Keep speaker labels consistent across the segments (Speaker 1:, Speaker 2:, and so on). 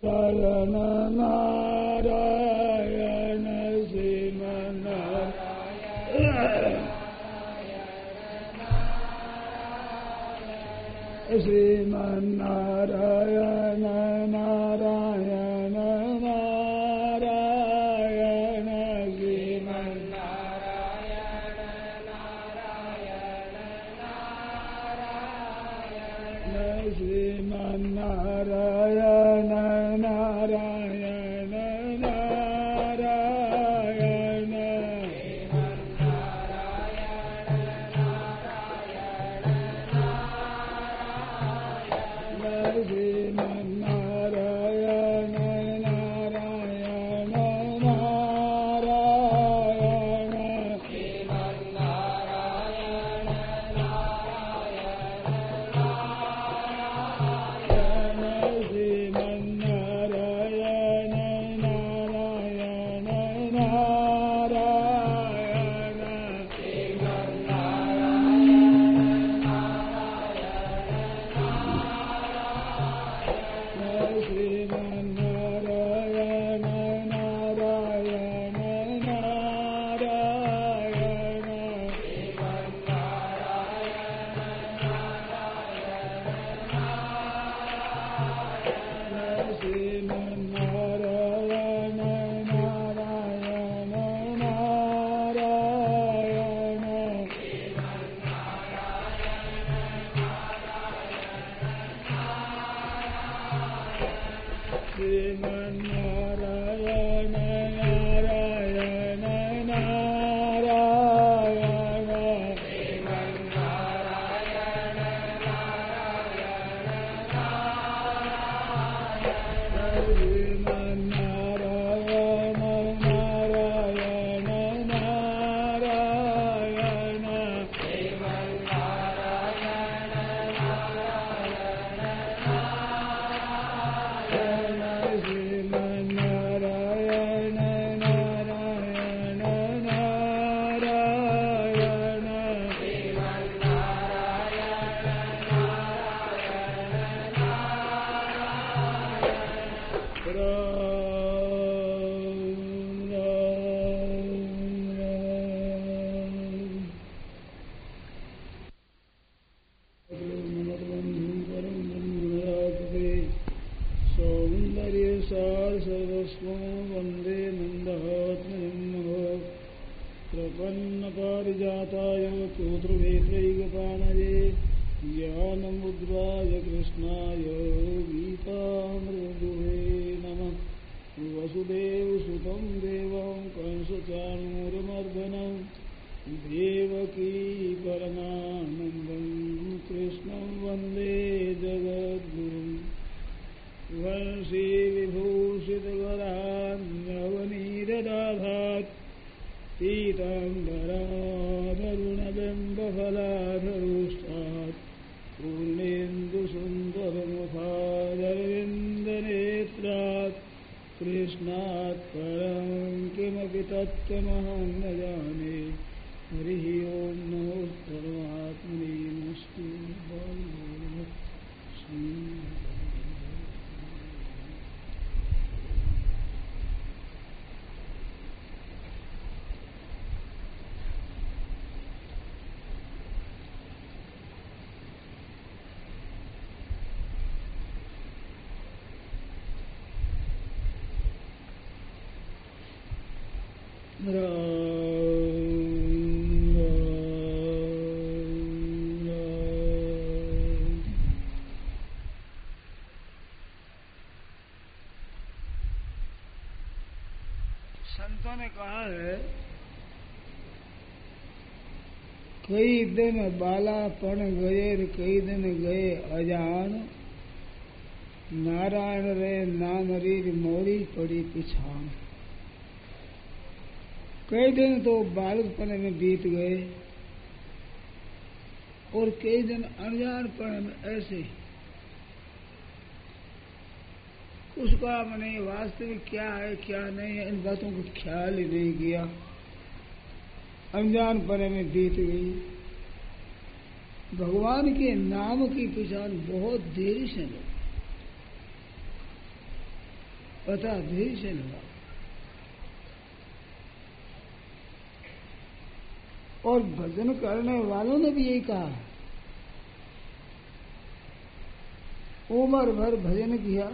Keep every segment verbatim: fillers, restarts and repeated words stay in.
Speaker 1: नारायण नारायण श्रीमन्नारायण श्रीमन्नारायण नारायण नारायण श्रीमन्नारायण नारायण नारायण श्रीमन्नारायण नारायण नारायण श्रीमन्नारायण नारायण नारायण श्रीमन्नारायण श्रीमन्नारायण नारायण नारायण श्रीमन्नारायण नारायण नारायण श्रीमन्नारायण नारायण नारायण श्रीमन्नारायण नारायण नारायण श्रीमन्नारायण नारायण नारायण श्रीमन्नारायण नारायण नारायण सौंदर्य सार सर्वस्वं वन्दे नन्दात्मजं प्रपन्न पारिजाताय तोत्रवेत्रैकपाणये ज्ञानमुद्राय कृष्णाय गीतामृतदुहे नमः वसुदेवसुतं देवं कंसचाणूरमर्दनं देवकी परमानन्दं कृष्णं वन्दे जगद्गुरुम् वंशी विभूषितवरान्नवनीरदाधात् पीताम्बरादरुणबिम्बफलाधरोष्ठात् पूर्णेन्दुसुन्दरमुखादरविन्दनेत्रात् कृष्णात् परं किमपि तत्त्वमहं न जाने हरिः ओं नमो परमात्मने नमस्ते संतों ने कहा है कई दिन बालापन गए कई दिन गए अजान नारायण रे नाम रीर मोरी पड़ी पिछान। कई दिन तो बालकपन में बीत गए और कई दिन अनजानपन में ऐसे उसका मैंने वास्तविक क्या है क्या नहीं है इन बातों को ख्याल ही नहीं किया, अनजानपन में बीत गई। भगवान के नाम की पहचान बहुत देरी से लो। पता देर से लगा। और भजन करने वालों ने भी यही कहा, उम्र भर भजन किया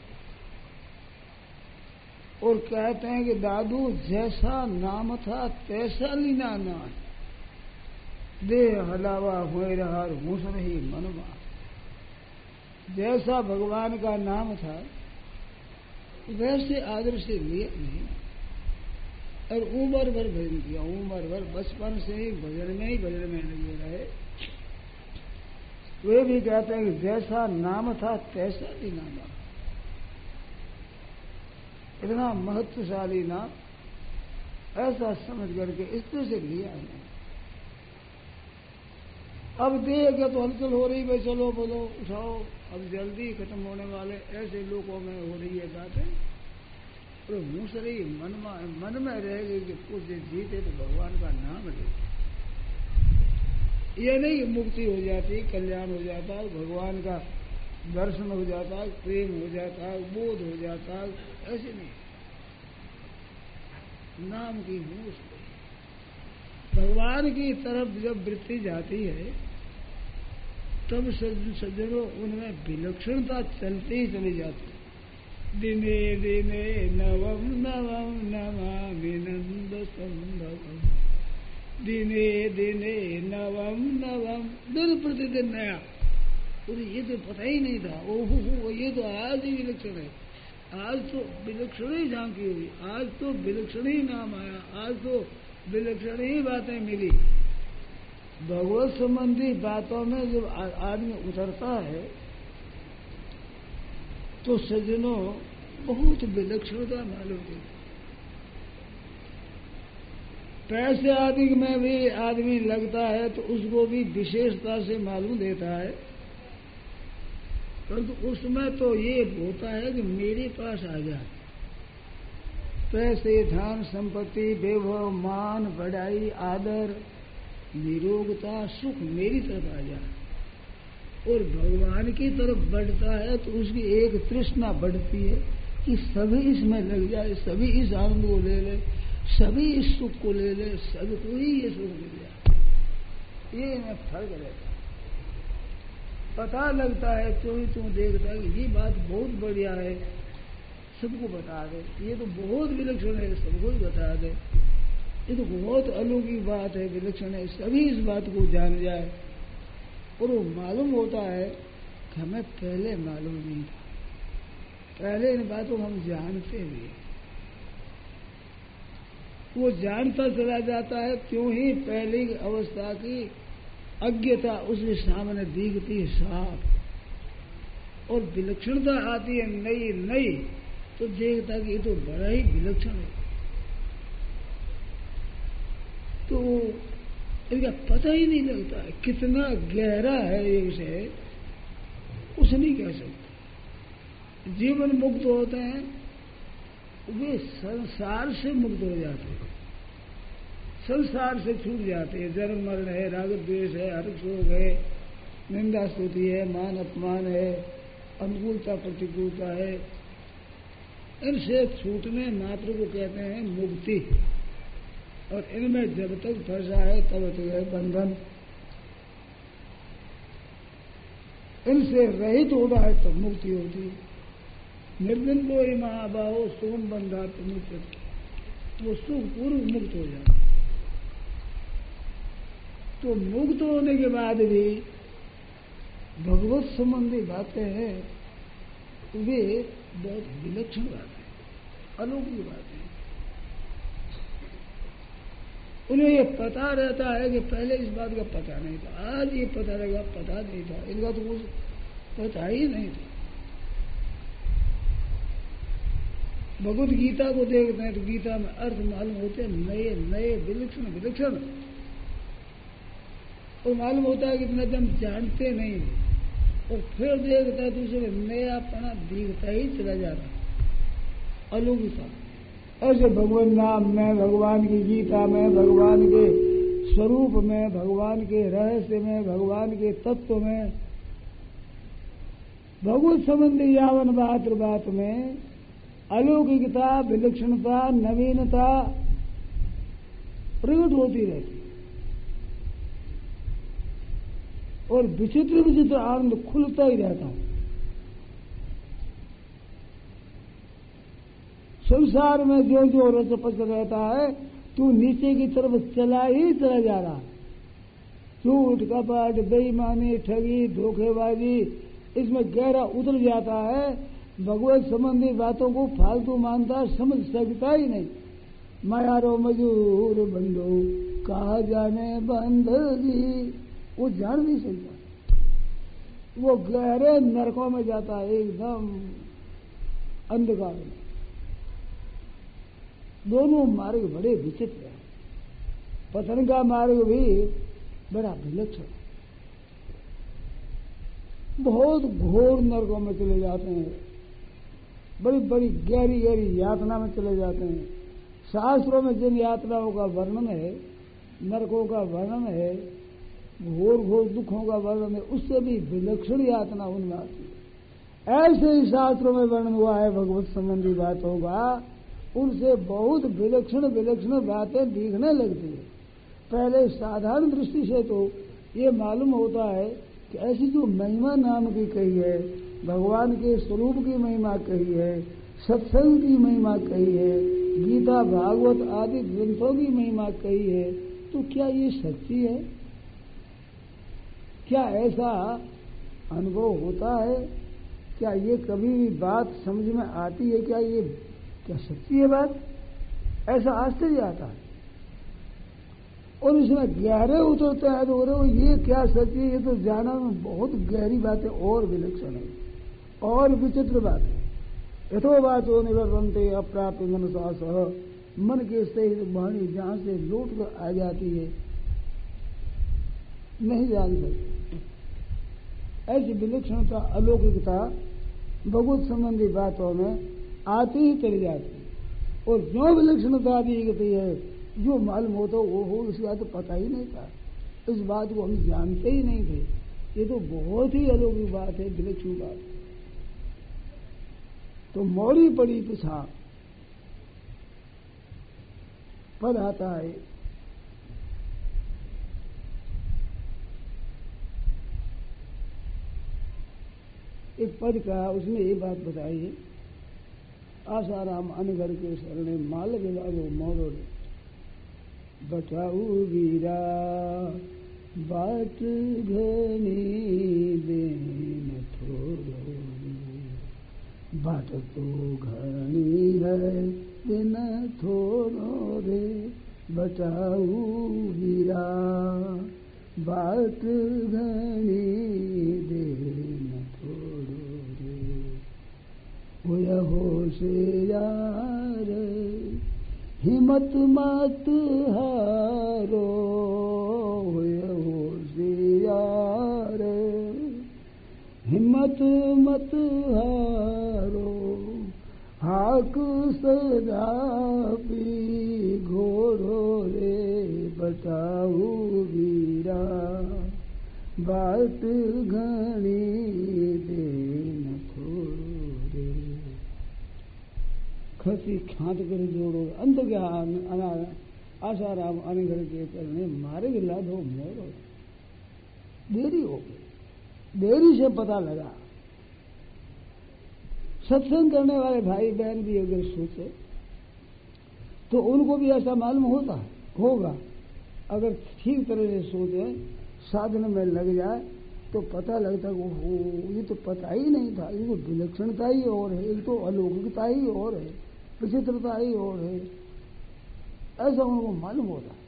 Speaker 1: और कहते हैं कि दादू जैसा नाम था तैसा लीना ना, देह हलावा हुए रहा घूस रही मनवा। जैसा भगवान का नाम था वैसे आदर से लिया नहीं, और उम्र भर भजन किया, उम्र भर बचपन से ही भजन में ही भजन में लगे रहे। वे भी कहते हैं कि जैसा नाम था तैसा ही नाम, इतना महत्वशाली नाम ऐसा समझ करके इस तरह से लिया है। अब देख के तो हलचल हो रही, भाई चलो बोलो उठाओ, अब जल्दी खत्म होने वाले, ऐसे लोगों में हो रही है बातें। और मुसरी मन में मन में रहेगी कि कुछ जीते तो भगवान का नाम ले। ये नहीं कि मुक्ति हो जाती, कल्याण हो जाता, भगवान का दर्शन हो जाता, प्रेम हो जाता, बोध हो जाता, ऐसे नहीं। नाम की मूस भगवान की तरफ जब वृत्ति जाती है तब सज्जनों उनमें विलक्षणता चलती ही चली जाती। दिने दिने नवम नवम नमामि नंद संभवम, दिने दिने नवम नवम, दिन प्रतिदिन नया। और ये तो पता ही नहीं था, ओहो ये तो आज ही विलक्षण है, आज तो विलक्षण ही झांकी हुई, आज तो विलक्षण ही नाम आया, आज तो विलक्षण ही बातें मिली। भगवत संबंधी बातों में जब आदमी उतरता है तो सज्जनों बहुत विलक्षणता मालूम होती। पैसे आदि में भी आदमी लगता है तो उसको भी विशेषता से मालूम देता है, परंतु तो उसमें तो ये होता है कि मेरे पास आ जाए। पैसे, धन, संपत्ति, वैभव, मान, बढ़ाई, आदर, निरोगता, सुख मेरी तरफ आ जाए। और भगवान की तरफ बढ़ता है तो उसकी एक तृष्णा बढ़ती है कि सभी इसमें लग जाए, सभी इस आनंद को ले ले, सभी इस सुख को ले ले, सबको ही ये सुख मिल जाए। ये इन्हें फर्क रहता है, पता लगता है। तो ही तुम देखता है कि ये बात बहुत बढ़िया है, सबको बता दे, ये तो बहुत विलक्षण है, सबको ही बता दे, ये तो बहुत अलौकिक बात है, विलक्षण है, सभी इस बात को जान जाए। और वो मालूम होता है कि हमें पहले मालूम नहीं था, पहले इन बातों को हम जानते भी, वो जानता चला जाता है। क्यों ही पहली अवस्था की अज्ञता उसके सामने दिखती है साफ, और विलक्षणता आती है नई नई, तो देखता कि ये तो बड़ा ही विलक्षण है। तो इनका पता ही नहीं लगता है कितना गहरा है ये विषय, उसे नहीं कह सकते। जीवन मुक्त होते हैं वे संसार से मुक्त हो जाते हैं, संसार से छूट जाते हैं। जन्म मरण है, राग द्वेष है, हर्ष शोक है, निंदा स्तुति है, मान अपमान है, अनुकूलता प्रतिकूलता है, इनसे छूटने मात्र को कहते हैं मुक्ति। और इनमें जब तक फंसा है तब तक है बंधन। इनसे रहित होता है तब मुक्ति होती है। निर्बंधो ही महाबाहो सुगम बंधा मुक्त, वो सुख पूर्व मुक्त हो जाता। तो मुक्त होने के बाद भी भगवत संबंधी बातें हैं, वे बहुत विलक्षण बातें, अलौकिक बातें। उन्हें ये पता रहता है कि पहले इस बात का पता नहीं था, आज ये पता रहेगा, पता नहीं था, इनका तो कुछ पता ही नहीं था। भगवत गीता को देखते हैं तो गीता में अर्थ मालूम होते हैं नए नए, विलक्षण विलक्षण, और मालूम होता है कि इतना हम जानते नहीं, और फिर देखता है दूसरे नयापना दिखता ही चला जा रहा, अलौकिकता। ऐसे भगवान नाम में, भगवान की गीता में, भगवान के स्वरूप में, भगवान के रहस्य में, भगवान के तत्व में, भगवत संबंधी यावन बात बात में अलौकिकता, विलक्षणता, नवीनता प्रकट होती रहती और विचित्र विचित्र आनंद खुलता ही रहता हूं। संसार में जो जो रचपच रहता है तू नीचे की तरफ चला ही चला जा रहा है। झूठ, कपट, बेईमानी, ठगी, धोखेबाजी, इसमें गहरा उतर जाता है। भगवत संबंधी बातों को फालतू मानता, समझ सकता ही नहीं। मायारो मजूर बंदो कहा जाने बंदगी, वो जान नहीं सकता। वो गहरे नरकों में जाता है, एकदम अंधकार में। दोनों मार्ग बड़े विचित्र हैं। पतन का मार्ग भी बड़ा विलक्षण, बहुत घोर नरकों में चले जाते हैं, बड़ी बड़ी गहरी गहरी यातना में चले जाते हैं। शास्त्रों में जिन यातनाओं का वर्णन है, नरकों का वर्णन है, घोर घोर दुखों का वर्णन है, उससे भी विलक्षण यातना उनमें आती है। ऐसे ही शास्त्रों में वर्णन हुआ है भगवत संबंधी बातों का, उनसे बहुत विलक्षण विलक्षण बातें दिखने लगती है। पहले साधारण दृष्टि से तो ये मालूम होता है कि ऐसी जो महिमा नाम की कही है, भगवान के स्वरूप की महिमा कही है, सत्संग की महिमा कही है, गीता भागवत आदि ग्रंथों की महिमा कही है, तो क्या ये सच्ची है? क्या ऐसा अनुभव होता है? क्या ये कभी भी बात समझ में आती है? क्या ये क्या सच्ची है बात? ऐसा आश्चर्य आता है। और इसमें गहरे उतरते हैं तो वो ये क्या सच्ची है? ये तो जाना में बहुत गहरी बातें और विलक्षण है और विचित्र बात है। यथो बातो निवर्तन्ते अप्राप्य मनसा सह, मन के सहित वाणी जहां से लौट कर आ जाती है, नहीं जान सकते। ऐसी विलक्षणता, अलौकिकता भगवत संबंधी बातों में आती ही चली जाती है। और जो विलक्षणता दिखती है, जो मालूम हो तो वो हो, इसका तो पता ही नहीं था। इस बात को हम जानते ही नहीं थे। ये तो बहुत ही अलौकिक बात है, विलक्षण बात। तो मौरी पड़ी पिछा पद आता है, एक पद का, उसमें ये बात बताई है, आसाराम अनगर के शरणे माल विभागो मोरो बचाऊ वीरा बाट घनी देन थोड़ो, बाट तो घनी है दिन थोड़ो रे, बचाऊ वीरा बाट घनी देन थोड़ो रे। होया होशियार हिम्मत मत हारो, होया होशियार हिम्मत मत हारो, हाक सदा पी घोड़ो रे, बचाऊ वीरा बाट घनी देन थोड़ो रे। खसी खांत कर जोड़ो अंत ज्ञान आसाराम अनगर के करने मारे लाधो मोरो। देरी हो गई, देरी से पता लगा। सत्संग करने वाले भाई बहन भी अगर सोचे तो उनको भी ऐसा मालूम होता होगा। अगर ठीक तरह से सोचे, साधन में लग जाए तो पता लगता है वो ये तो पता ही नहीं था, ये तो विलक्षणता ही और है, ये तो अलौकिकता ही और है, विचित्रता ही और है, ऐसा उनको मालूम होता है।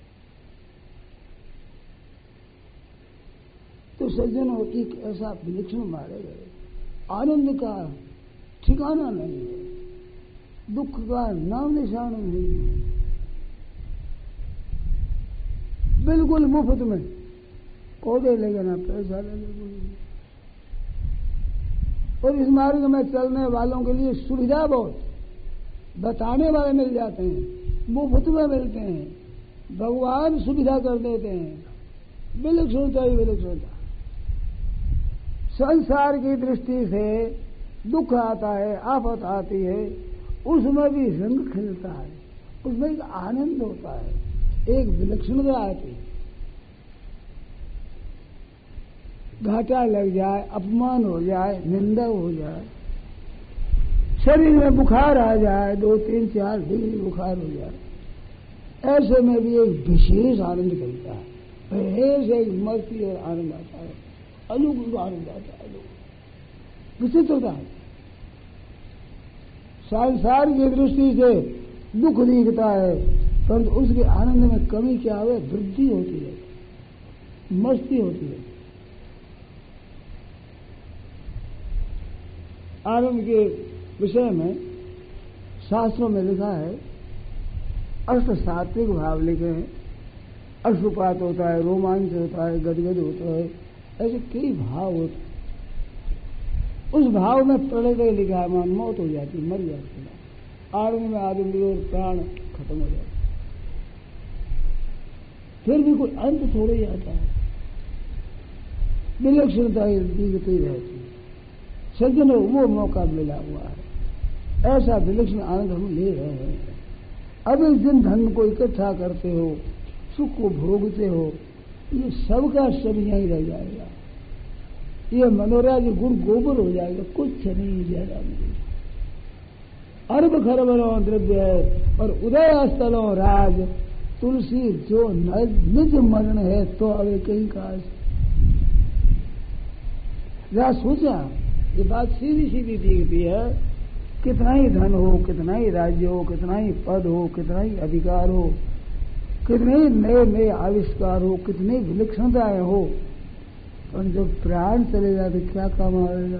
Speaker 1: तो सज्जनों, एक ऐसा विलक्षण मारे गए, आनंद का ठिकाना नहीं है, दुख का नाम निशान नहीं है, बिल्कुल मुफ्त में, पौधे लगे ना पैसा लगे। और इस मार्ग में चलने वालों के लिए सुविधा बहुत, बताने वाले मिल जाते हैं, मुफ्त में मिलते हैं, भगवान सुविधा कर देते हैं, विलक्षणता ही विलक्षणता। संसार की दृष्टि से दुख आता है, आफत आती है, उसमें भी रंग खिलता है, उसमें एक आनंद होता है, एक विलक्षणता आती है। घाटा लग जाए, अपमान हो जाए, निंदा हो जाए, शरीर में बुखार आ जाए, दो तीन चार डिग्री बुखार हो जाए, ऐसे में भी एक विशेष आनंद मिलता है, विशेष एक मस्ती और आनंद आता है, अलौकिक आनंद आता है, विचित्रता है। संसार की दृष्टि से दुख दिखता है, परंतु उसके आनंद में कमी क्या है? वृद्धि होती है, मस्ती होती है। आनंद के विषय में शास्त्रों में लिखा है, अष्ट सात्विक भाव लिखे हैं। अश्रुपात होता है, रोमांच होता है, गदगद होता है, ऐसे कई भाव होते हैं। उस भाव में प्रलय लिखा है, मान मौत हो जाती, मर जाती है, आनंद में आदमी और प्राण खत्म हो जाते, फिर भी कोई अंत थोड़े ही आता है, विलक्षणता दिखती रहती है। सज्जनों वो मौका मिला हुआ है, ऐसा विलक्षण आनंद हम ले रहे हैं। अब इस दिन धन को इकट्ठा करते हो, सुख को भोगते हो, ये सबका सब यहीं रह जाएगा, ये मनोराज गुण गोबर हो जाएगा, कुछ नहीं ज्यादा नहीं। अरब खरबों द्रव्य है और उदय स्थलों राज, तुलसी जो निज मरण है तो अवे कहीं काज। जरा सोचा, ये बात सीधी सीधी दिखती है, कितना ही धन हो, कितना ही राज्य हो, कितना ही पद हो, कितना ही अधिकार हो, कितने ही नए नए आविष्कार हो, कितनी विलक्षणताएं हो, और जब प्राण चले जाते क्या काम आएगा?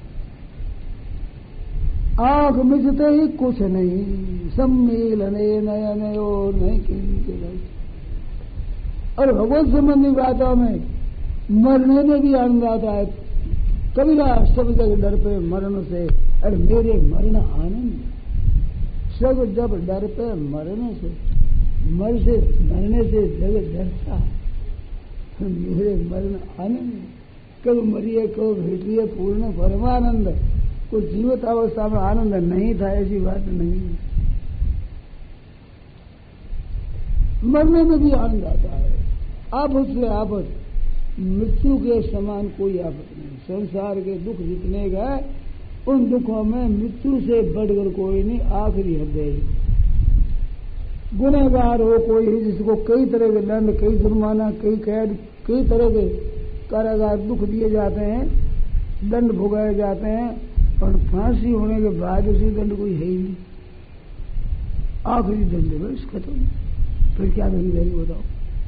Speaker 1: आंख मिचते ही कुछ नहीं, सम्मिलने नयन और नहीं के। और भगवत संबंधी बातों में मरने में भी आनंद आता है। कबीरा सब जग डर पे मरण से, अरे मेरे मरण आनंद, सब जब डर पे मरने से, मर से मरने से जग डरता है, मेरे मरण आनंद। कब मरिए कब भेटिए पूर्ण परमानंद। कोई जीवित अवस्था में आनंद नहीं था ऐसी बात नहीं, मरने में भी आनंद आता है। आफत से आफत, मृत्यु के समान कोई आफत नहीं। संसार के दुख जितने गए, उन दुखों में मृत्यु से बढ़कर कोई नहीं, आखिरी हद है। गुनहगार हो कोई जिसको कई तरह के दंड, कई जुर्माना, कई कैद, कई तरह के कारागार दुख दिए जाते हैं, दंड भुगाए जाते हैं, और फांसी होने के बाद उसी दंड कोई है ही नहीं, आखिरी दंड है बस खत्म। फिर क्या नहीं रहेगी बताओ?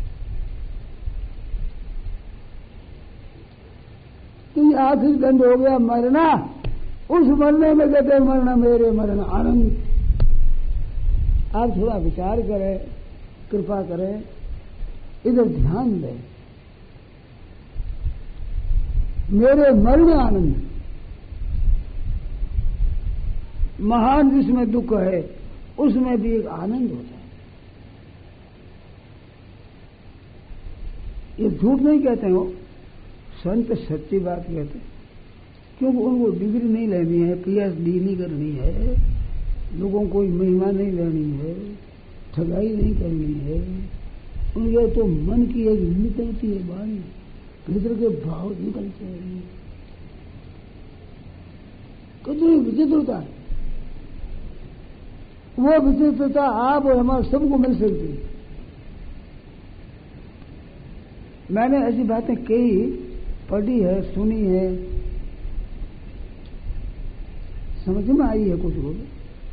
Speaker 1: तो ये आखिरी दंड हो गया मरना। उस मरने में कहते हैं मरना मेरे मरण आनंद। आप थोड़ा विचार करें, कृपा करें, इधर ध्यान दें। मेरे मरण आनंद, महान जिसमें दुख है उसमें भी एक आनंद होता है। ये झूठ नहीं कहते हो, संत सच्ची बात कहते हैं, क्योंकि उनको डिग्री नहीं लेनी है, पीएचडी नहीं करनी है, लोगों को महिमा नहीं लेनी है, ठगाई नहीं करनी है। उनके तो मन की एक निकलती है वाणी, भीतर के भाव निकलते हैं। कितनी विचित्रता है, वो विचित्रता आप और हमारे सबको मिल सकती है। मैंने ऐसी बातें कई पढ़ी है, सुनी है, समझ में आई है कुछ लोग।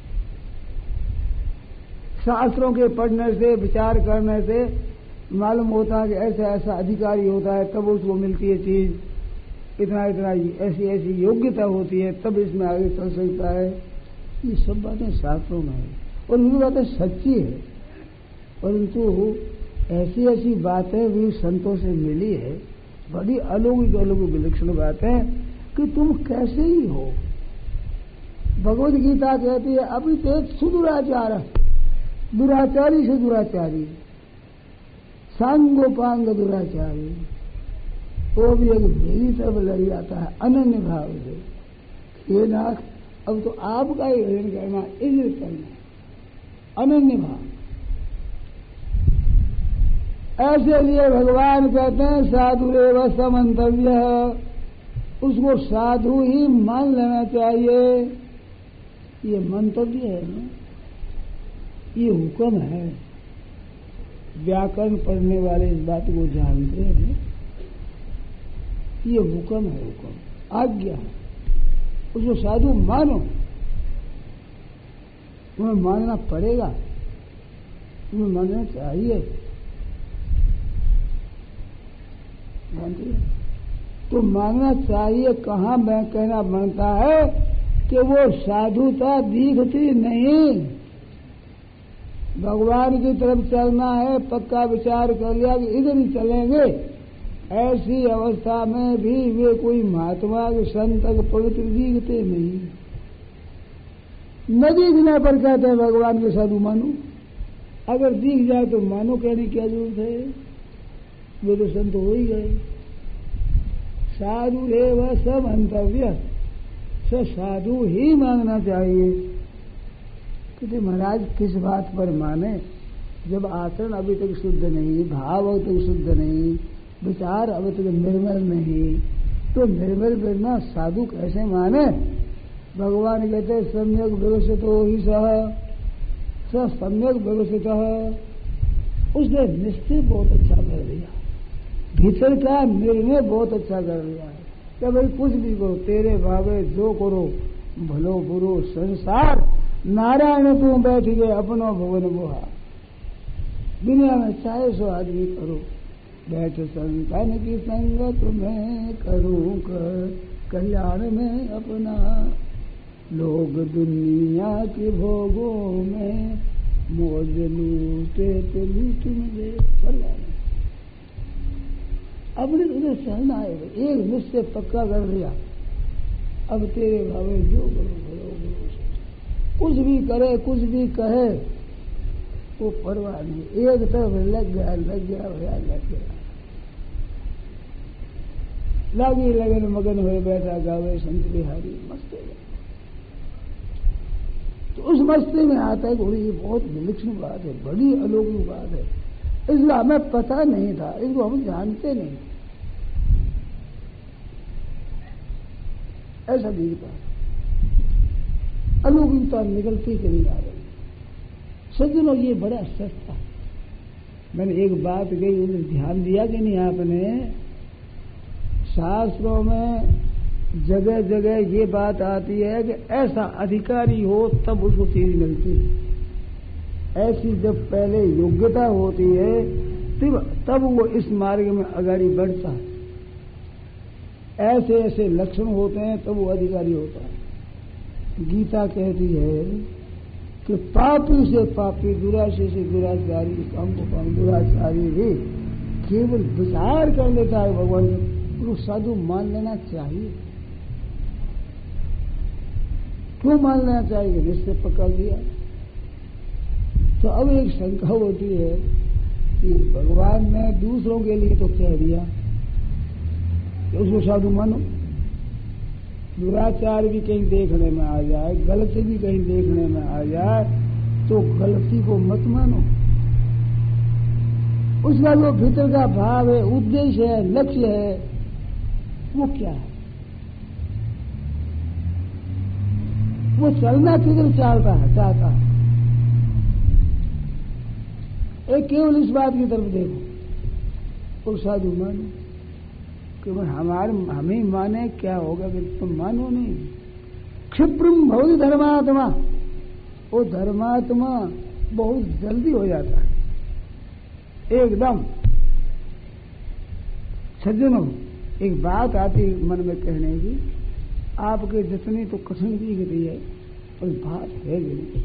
Speaker 1: शास्त्रों के पढ़ने से, विचार करने से मालूम होता है कि ऐसा ऐसा अधिकारी होता है तब उसको मिलती है चीज, इतना इतना ऐसी ऐसी योग्यता होती है तब इसमें आगे चल सकता है। ये सब बातें शास्त्रों में है और ये बातें सच्ची है, परंतु ऐसी ऐसी बातें भी संतों से मिली है, बड़ी अलौकिक अलौकिक विलक्षण बातें कि तुम कैसे ही हो। भगवत गीता कहती है अभी तो एक सुदुराचार, दुराचारी से दुराचारी, सांगोपांग दुराचारी, वो भी एक मेरी तरफ लग जाता है अनन्य भाव से। हे नाथ, अब तो आपका ही भजन करना, इज्जत करना, अनन्य भाव। ऐसे लिए भगवान कहते हैं साधु रेव समंतव्य, उसको साधु ही मान लेना चाहिए। ये मंतव्य है ना, ये हुक्म है। व्याकरण पढ़ने वाले इस बात को जानते हैं, ये हुक्म है, हुक्म आज्ञा है, उसको साधु मानो। तुम्हें मानना पड़ेगा, तुम्हें मानना चाहिए। जानते हैं? तो मानना चाहिए कहाँ मैं कहना बनता है कि वो साधुता दिखती नहीं। भगवान की तरफ चलना है, पक्का विचार कर लिया कि इधर ही चलेंगे, ऐसी अवस्था में भी वे कोई महात्मा के संत पवित्र दिखते नहीं। न दिखने पर कहते हैं भगवान के साधु मानो। अगर दिख जाए तो मानो कहने की क्या जरूरत है, वे तो संत हो ही गए। साधु रेव समंतव्य, स साधु ही मानना चाहिए। कहते महाराज किस बात पर माने, जब आचरण अभी तक शुद्ध नहीं, भाव अभी तक शुद्ध नहीं, विचार अभी तक निर्मल नहीं, तो निर्मल बिना साधु कैसे माने। भगवान कहते सम्यक व्यवस्थित हो ही सह, स सम्यक व्यवस्थित। उसने निश्चय बहुत अच्छा कर दिया, भीतर का निर्णय बहुत अच्छा कर दिया है कि भाई कुछ भी करो, तेरे भावे जो करो, भलो बुरो संसार, नारायण तू बैठ गए अपनो भवन बुहा। दुनिया में चाहे सो आदमी करो, बैठ संतान की संगत में करूं कर, कल्याण में अपना, लोग दुनिया के भोगों में मौज लूटे तो लूट मिले कल्याण। अपने उधर चलना है, एक निश्चय पक्का कर दिया, अब तेरे भावे जो करो भलो बुरो, कुछ भी करे कुछ भी कहे वो परवाह नहीं, एक तरफ लग गया लग गया भैया लग गया, लागी लगन मगन हुए बैठा गावे संत बिहारी मस्त है। तो उस मस्ती में आता है कि ये बहुत विलक्षण बात है, बड़ी अलौकिक बात है, इसलिए हमें पता नहीं था, इसको हम जानते नहीं, ऐसा दिखता है। अलौकिकता निकलती चली आ रही। सज्जनों ये बड़ा सस्ता, मैंने एक बात कही, उन्हें ध्यान दिया कि नहीं आपने, शास्त्रों में जगह जगह ये बात आती है कि ऐसा अधिकारी हो तब उसको चीज मिलती है, ऐसी जब पहले योग्यता होती है तब तब वो इस मार्ग में आगाड़ी बढ़ता है, ऐसे ऐसे लक्षण होते हैं तब वो अधिकारी होता है। गीता कहती है कि पापी से पापी, दुराचारी से दुराचारी, काम को काम दुराचारी भी केवल विचार कर लेता है भगवान, उसको साधु मान लेना चाहिए। क्यों मान लेना चाहिए, जिससे पकड़ दिया। तो अब एक शंका होती है कि भगवान ने दूसरों के लिए तो कह दिया कि उसको साधु मानो, दुराचार भी कहीं देखने में आ जाए, गलती भी कहीं देखने में आ जाए तो गलती को मत मानो। उसका जो भीतर का भाव है, उद्देश्य है, लक्ष्य है, वो क्या है, वो चलना किधर चाहता है चाहता है एक केवल इस बात की तरफ देखो, वो साधु मानो कि हमारे हमें माने क्या होगा कि तुम मानो नहीं। क्षिप्रम भवति धर्मात्मा, वो धर्मात्मा बहुत जल्दी हो जाता है एकदम। सज्जनों एक बात आती मन में कहने की, आपके जितनी तो कठिन दिखती है और बात है भी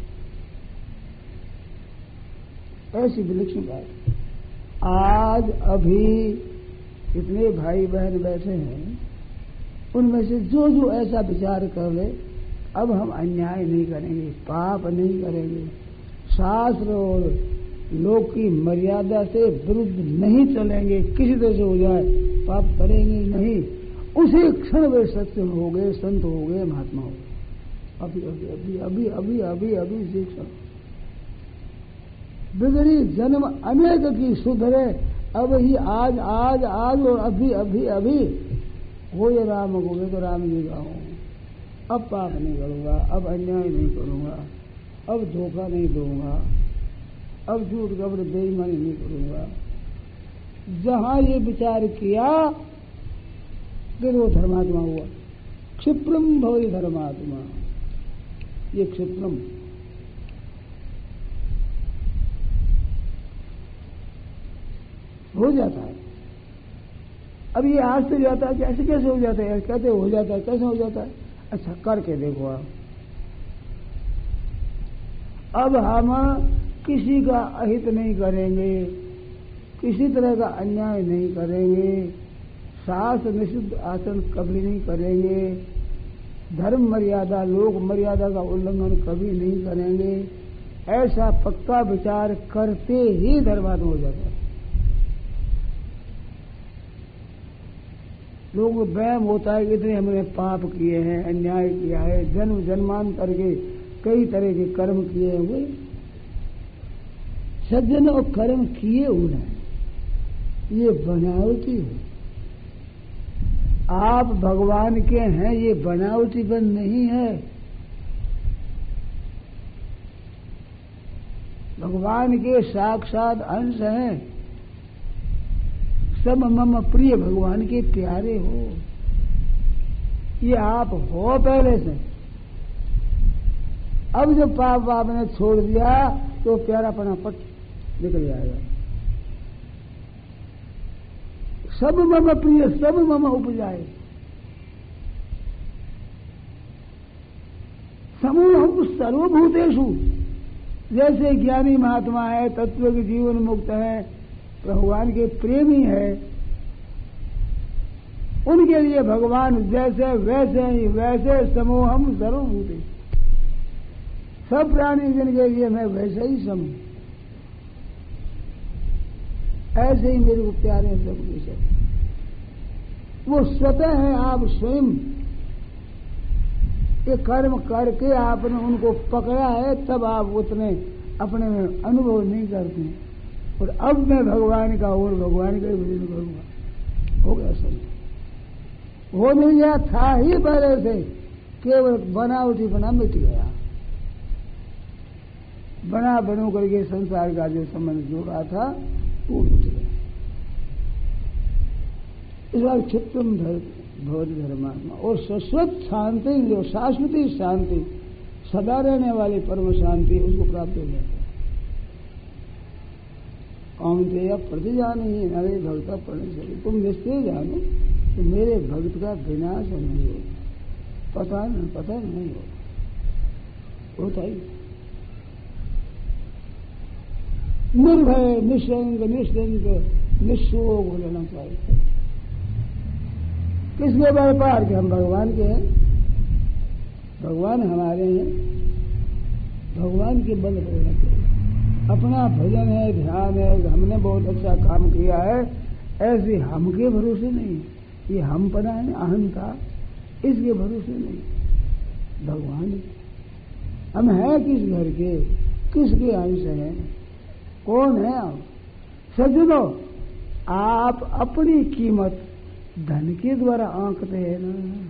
Speaker 1: ऐसी विलक्षण बात। आज अभी इतने भाई बहन बैठे हैं, उनमें से जो जो ऐसा विचार कर ले, अब हम अन्याय नहीं करेंगे, पाप नहीं करेंगे, शास्त्र और लोक की मर्यादा से विरुद्ध नहीं चलेंगे, किसी तरह से हो जाए पाप करेंगे नहीं, उसी क्षण वे सत्य हो गए, संत हो गए, महात्मा हो गए। अभी अभी अभी अभी अभी अभी अभी इसी क्षण बिगड़ी जन्म अनेक की सुधरे, अब ही आज आज आज और अभी अभी अभी हो ये राम गोविंद तो राम जी का हूं। अब पाप नहीं करूंगा, अब अन्याय नहीं करूंगा, अब धोखा नहीं दूंगा, अब झूठ कपड़ बेईमानी नहीं करूंगा। जहां ये विचार किया फिर वो धर्मात्मा हुआ। क्षिप्रम भवति धर्मात्मा, ये क्षिप्रम हो जाता है। अब ये आज से जाता है कि ऐसे कैसे हो जाता है? कहते हो जाता है, कैसे हो जाता है? अच्छा करके देखो आप। अब हम किसी का अहित नहीं करेंगे, किसी तरह का अन्याय नहीं करेंगे, शास्त्र निषिद्ध आचरण कभी नहीं करेंगे, धर्म मर्यादा लोक मर्यादा का उल्लंघन कभी नहीं करेंगे। ऐसा पक्का विचार करते ही धर्मात्मा हो जाता है। लोगों को वहम होता है कि इतने हमने पाप किए हैं, अन्याय किया है, जन्म जन्मांतर के कई तरह के कर्म किए हुए। सज्जन और कर्म किए हुए ये बनावटी है। आप भगवान के हैं, ये बनावटीपन नहीं है। भगवान के साक्षात अंश हैं। सब मम प्रिय, भगवान के प्यारे हो, ये आप हो पहले से। अब जब पाप आपने छोड़ दिया तो प्यारापना पट निकल जाएगा। सब मम प्रिय, सब मम उपजाए। समूह सर्वभूतेषु, जैसे ज्ञानी महात्मा है, तत्व के जीवन मुक्त है, भगवान के प्रेमी है, उनके लिए भगवान जैसे वैसे ही वैसे समूहम सर्वभूते, सब प्राणी जिनके लिए मैं वैसे ही समूह, ऐसे ही मेरे को प्यारे हैं सब के सब। वो स्वतः है, आप स्वयं ये कर्म करके आपने उनको पकड़ा है, तब आप उतने अपने में अनुभव नहीं करते हैं। और अब मैं भगवान का और भगवान का ही भजन करूंगा, हो गया सब। हो नहीं गया, था ही पहले से, केवल बनावटी बना मिट गया। बना बनो करके संसार का जो संबंध जोड़ा था वो मिट गया। इस बार क्षिप्रम भवति धर्मात्मा, और शाश्वत शांति, जो शाश्वती शांति, सदा रहने वाली परम शांति, उसको प्राप्त हो जाता है। कौनते प्रति जान ही नरे भक्ता पढ़ने से, तुम निश्चय जानो कि मेरे भक्त का विनाश नहीं होता। पता नहीं, पता नहीं होता, होता ही। निर्भय निशंक निश्चिंत निशोक हो जाना चाहिए। किसके व्यापार के? हम भगवान के हैं, भगवान हमारे हैं, भगवान के बल पर रहते हैं। अपना भजन है, ध्यान है, हमने बहुत अच्छा काम किया है, ऐसे हम के भरोसे नहीं। ये हम पना है, अहंता, इसके भरोसे नहीं। भगवान हम हैं किस घर के, किसके अंश हैं, कौन है आप? सज्जनों, आप अपनी कीमत धन के द्वारा आंकते हैं ना,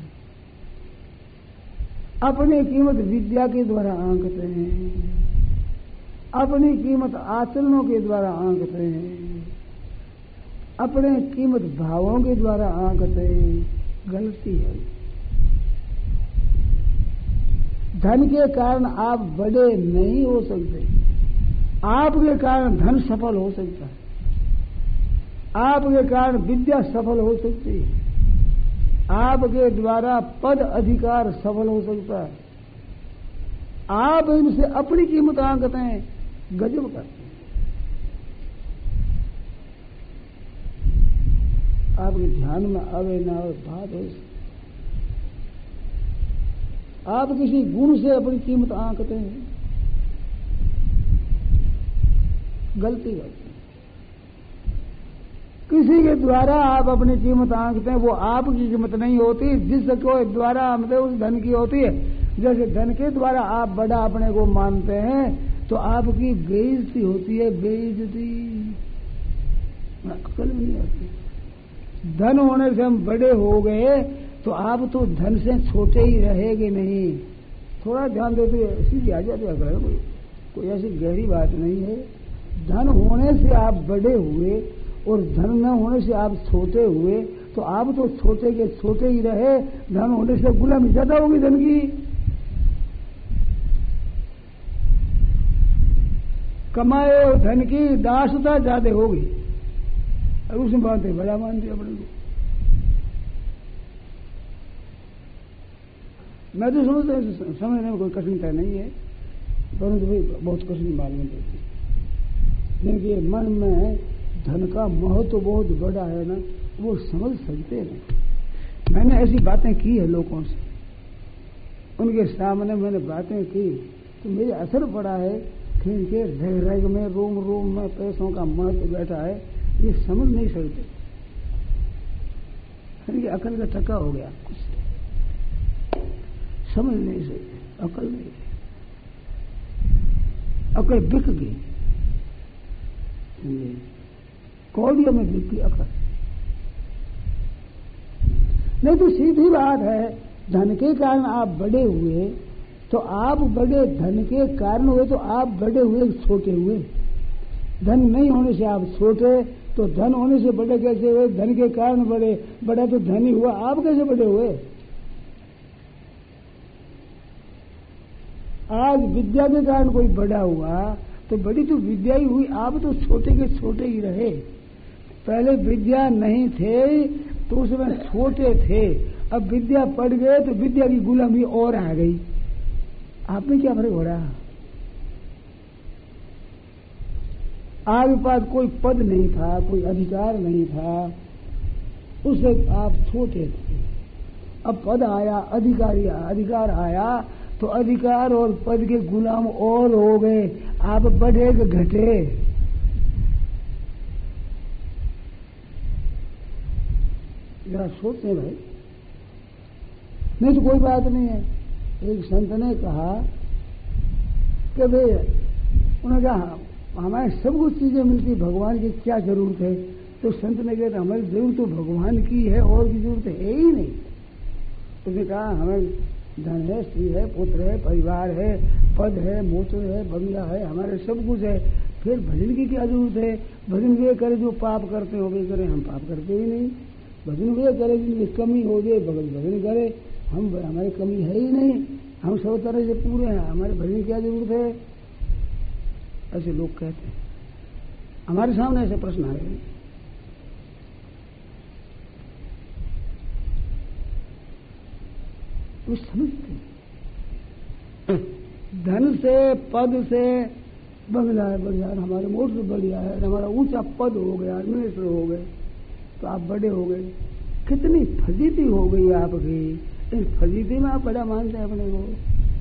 Speaker 1: अपनी कीमत विद्या के द्वारा आंकते हैं, अपनी कीमत आचरणों के द्वारा आंकते हैं, अपने कीमत भावों के द्वारा आंकते हैं। गलती है। धन के कारण आप बड़े नहीं हो सकते, आपके कारण धन सफल हो सकता है, आपके कारण विद्या सफल हो सकती है, आपके द्वारा पद अधिकार सफल हो सकता है। आप इनसे अपनी कीमत आंकते हैं, गजब करते हैं। आपके ध्यान में आवे ना आवे बात है। आप किसी गुण से अपनी कीमत आंकते हैं, गलती करते हैं। किसी के द्वारा आप अपनी कीमत आंकते हैं, वो आपकी कीमत नहीं होती, जिसको द्वारा आंकते उस धन की होती है। जैसे धन के द्वारा आप बड़ा अपने को मानते हैं तो आपकी बेइज्जती होती है, बेइज्जती। अकल नहीं आती। धन होने से हम बड़े हो गए तो आप तो धन से छोटे ही रहेंगे नहीं। थोड़ा ध्यान देते सीधी आ जाते अगर कोई कोई ऐसी गहरी बात नहीं है। धन होने से आप बड़े हुए और धन न होने से आप छोटे हुए तो आप तो छोटे के छोटे ही रहे। धन होने से गुलामी ज्यादा होगी धन की। कमाए और धन की दासता ज्यादा होगी। और उसमें बातें बड़ा मानते अपने को। मैं तो समझता समझने में कोई कठिनता नहीं है, परंतु भाई बहुत कठिन मालूम होती है। जिनके मन में धन का महत्व तो बहुत बड़ा है ना, वो समझ सकते नहीं। मैंने ऐसी बातें की है लोगों से, उनके सामने मैंने बातें की तो मेरे असर पड़ा है कि इनके रग रग में रोम रोम में पैसों का महत्व बैठा है, ये समझ नहीं सकते। इनकी अकल का टक्का हो गया, कुछ समझ नहीं सकते, अकल नहीं, अकल बिक गई, कौड़ियों में बिक गई अकल। नहीं तो सीधी बात है, धन के कारण आप बड़े हुए तो आप बड़े, धन के कारण हुए तो आप बड़े हुए छोटे हुए। धन नहीं होने से आप छोटे, तो धन होने से बड़े कैसे हुए? धन के कारण बड़े, बड़ा तो धन ही हुआ, आप कैसे बड़े हुए? आज विद्या के कारण कोई बड़ा हुआ तो बड़ी तो विद्या ही हुई, आप तो छोटे के छोटे ही रहे। पहले विद्या नहीं थे तो उसमें छोटे थे, अब विद्या पड़ गए तो विद्या की गुलामी और आ गई। आप में क्या फर्क हो रहा? आपके पास कोई पद नहीं था, कोई अधिकार नहीं था, उससे आप छोटे थे। अब पद आया, अधिकारी अधिकार आया तो अधिकार और पद के गुलाम और हो गए, आप बढ़े कि घटे? जरा सोचते भाई, नहीं तो कोई बात नहीं है। एक संत ने कहा कि भाई, उन्होंने कहा हमारे सब कुछ चीजें मिलती, भगवान की क्या जरूरत है? तो संत ने कहा हमारी जरूरत तो भगवान की है, और की जरूरत है ही नहीं। उसने कहा हमें धन है, स्त्री है, पुत्र है, परिवार है, पद है, मोटर है, बंगला है, हमारे सब कुछ है, फिर भजन की क्या जरूरत है? भजन वे करे जो पाप करते हो वे करे, हम पाप करते ही नहीं। भजन वे करे जिनकी कमी हो गई भगत भजन करे, हम हमारी कमी है ही नहीं, हम सब तरह से पूरे हैं, हमारे भजन की क्या जरूरत है? ऐसे लोग कहते हैं। हमारे सामने ऐसे प्रश्न आए। वो समझते धन से, पद से, बंगला है बढ़िया, हमारे मोटर बढ़िया है, हमारा ऊंचा पद हो गया, मिनिस्टर हो गए, तो आप बड़े हो गए। कितनी फजीती हो गई आपकी, इन फजीती में आप बड़ा मानते हैं अपने को।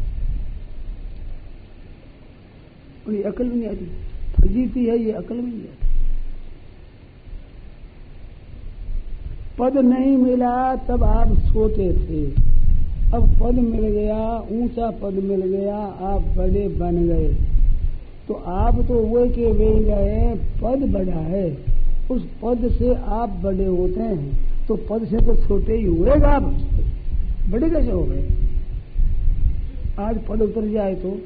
Speaker 1: उन्हें अकल भी नहीं आती, फजीती है ये, अकल भी नहीं आती। पद नहीं मिला तब आप छोटे थे, अब पद मिल गया, ऊंचा पद मिल गया, आप बड़े बन गए, तो आप तो वो के वे गए, पद बड़ा है, उस पद से आप बड़े होते हैं, तो पद से तो छोटे ही हुए, आप बड़े कैसे हो गए? आज पद उतर जाए तो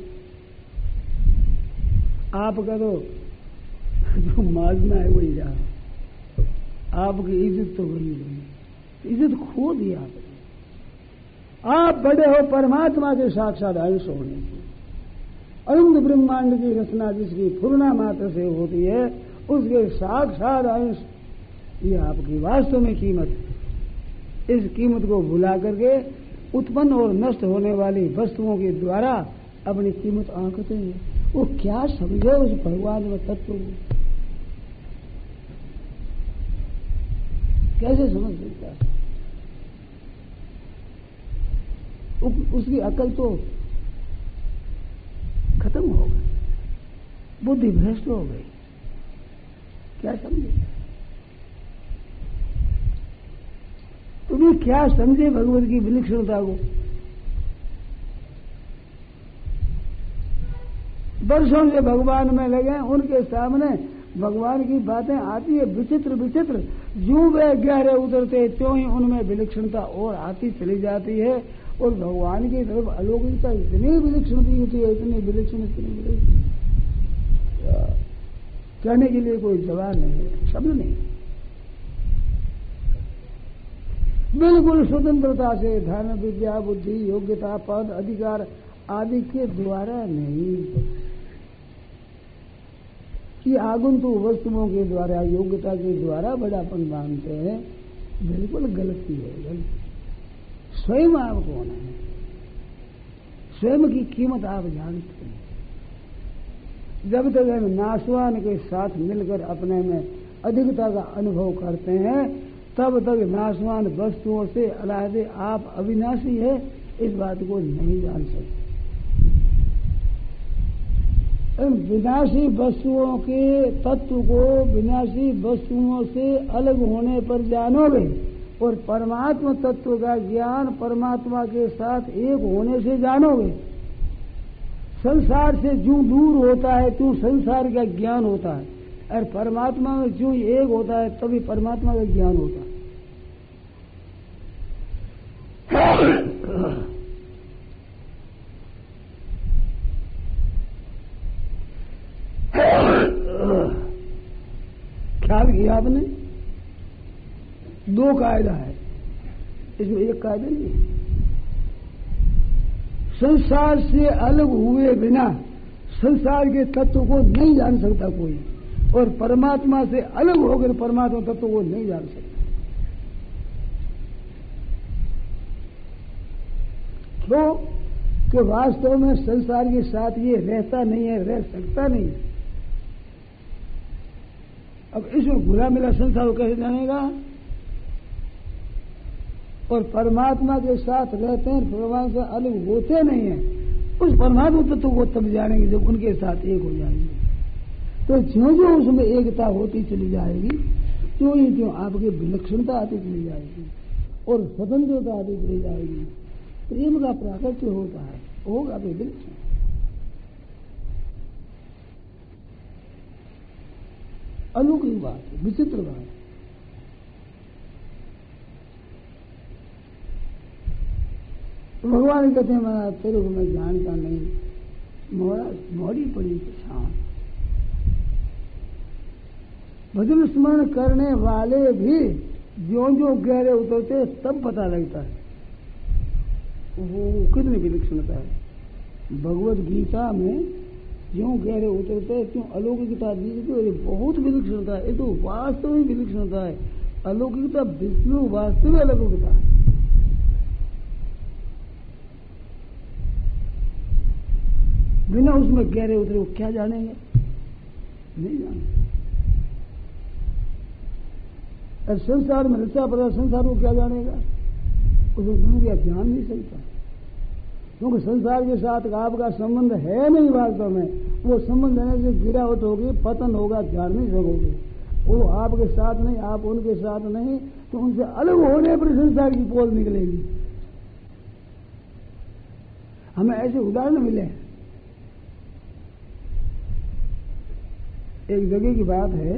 Speaker 1: आपका तो जो माजना है वही रहा, आपकी इज्जत तो वही रही, इज्जत खो दी आपने। आप बड़े हो परमात्मा के साक्षात अंश होने की। अनंत ब्रह्मांड की रचना जिसकी पूर्णा मात्र से होती है, उसके साक्षात अंश, ये आपकी वास्तव में कीमत है। इस कीमत को भुला करके उत्पन्न और नष्ट होने वाली वस्तुओं के द्वारा अपनी कीमत आंकते हैं। वो क्या समझे उस भगवान में तत्व को? कैसे समझ सकता है? उसकी अकल तो खत्म हो गई, बुद्धि भ्रष्ट हो गई, क्या समझे? क्या समझे भगवत की विलक्षणता को। वर्षों से भगवान में लगे, उनके सामने भगवान की बातें आती है विचित्र विचित्र, जो वे गहरे उतरते त्यों ही उनमें विलक्षणता और आती चली जाती है। और भगवान की तरफ अलौकिकता इतनी विलक्षण होती है, इतनी विलक्षण इतनी विलक्षण, कहने के लिए कोई जवाब नहीं है, शब्द नहीं। बिल्कुल स्वतंत्रता से धन विद्या बुद्धि योग्यता पद अधिकार आदि के द्वारा नहीं, कि आगंतुक वस्तुओं के द्वारा योग्यता के द्वारा बड़ापन मानते हैं, बिल्कुल गलती है, गलती। स्वयं आप कौन है, स्वयं की कीमत आप जानते हैं। जब तक हम नाशवान के साथ मिलकर अपने में अधिकता का अनुभव करते हैं, तब तक नाशवान वस्तुओं से अलग आप अविनाशी है, इस बात को नहीं जान सकते। विनाशी वस्तुओं के तत्व को विनाशी वस्तुओं से अलग होने पर जानोगे, और परमात्मा तत्व का ज्ञान परमात्मा के साथ एक होने से जानोगे। संसार से जो दूर होता है त्यों संसार का ज्ञान होता है, और परमात्मा में जो एक होता है तभी परमात्मा का ज्ञान होता है। ख्याल किया आपने, दो कायदा है, इसमें एक कायदा नहीं है। संसार से अलग हुए बिना संसार के तत्व को नहीं जान सकता कोई, और परमात्मा से अलग होकर परमात्मा तत्व को नहीं जान सकता। क्यों? कि वास्तव में संसार के साथ ये रहता नहीं है, रह सकता नहीं है। अब इसमें घुला मिला संसार को कैसे जानेगा? और परमात्मा के साथ रहते हैं, भगवान से अलग होते नहीं है, उस परमात्मा तत्व को तब जानेंगे जब उनके साथ एक हो जाएंगे। तो ज्यों ज्यों उसमें एकता होती चली जाएगी, त्यों ही त्यों आपकी विलक्षणता आती चली जाएगी और स्वतंत्रता आती चली जाएगी। प्रेम का प्राकट्य होता है, होगा तो विलक्षण। अलौकिक बात है, विचित्र बात है। भगवान कहते हैं मैं तेरे को मैं जानता नहीं, मोड़ा मोड़ी पड़ी पछान। भजन स्मरण करने वाले भी ज्यों ज्यों गहरे उतरते तब पता लगता है वो कितनी विलक्षणता है। भगवत गीता में ज्यों गहरे उतरते क्यों अलौकिकता दिखती है, बहुत विलक्षणता है। ये तो वास्तव ही विलक्षणता है। अलौकिकता विष्णु वास्तविक अलौकिकता है। बिना उसमें गहरे उतरे वो क्या जानेंगे? नहीं जानेंगे। और संसार में रचा पड़ा संसार को क्या जानेगा? उसको दुनिया जान नहीं सकता, क्योंकि संसार के साथ आपका संबंध है नहीं। वास्तव में वो संबंध रहने से गिरावट होगी, पतन होगा, जान नहीं सकोगे। वो आपके साथ नहीं, आप उनके साथ नहीं, तो उनसे अलग होने पर संसार की पोल निकलेगी। हमें ऐसे उदाहरण मिले। एक जगह की बात है,